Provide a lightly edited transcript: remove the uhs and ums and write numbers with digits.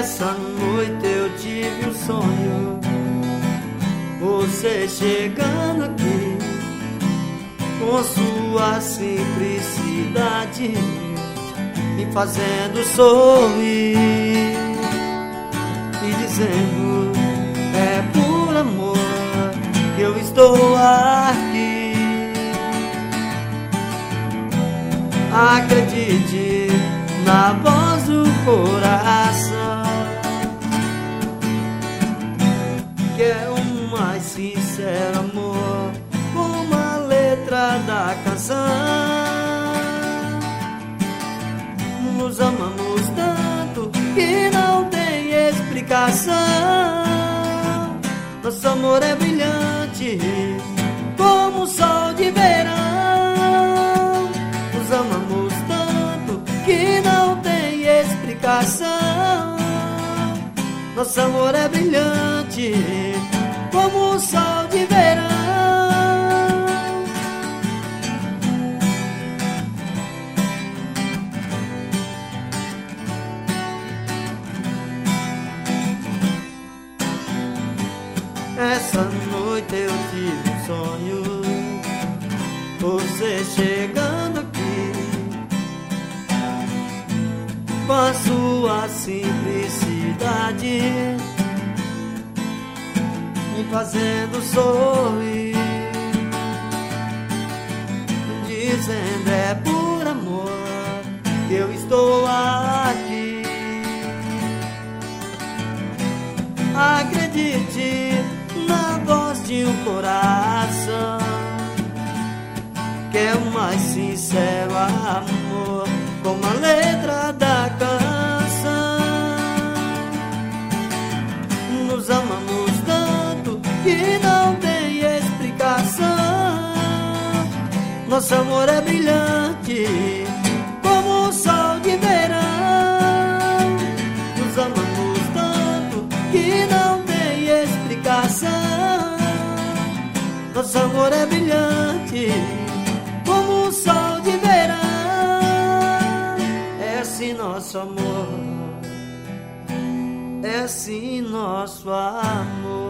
Essa noite eu tive um sonho, você chegando aqui com sua simplicidade, me fazendo sorrir e dizendo: é por amor que eu estou aqui. Acredite na voz do coração, que é o mais sincero amor, como a letra da canção. Nos amamos tanto que não tem explicação. Nosso amor é brilhante como o sol de verão. Nos amamos tanto que não tem explicação. Nosso amor é brilhante como o sol de verão. Essa noite eu tive um sonho, você chegando aqui com a sua simplicidade, me fazendo sorrir, dizendo: é por amor que eu estou aqui. Acredite na voz de um coração, que é o mais sincero amor, como a letra da canção. Nos amamos tanto que não tem explicação. Nosso amor é brilhante como o sol de verão. Nos amamos tanto que não tem explicação. Nosso amor é brilhante como o sol de verão. É assim nosso amor, é assim nosso amor.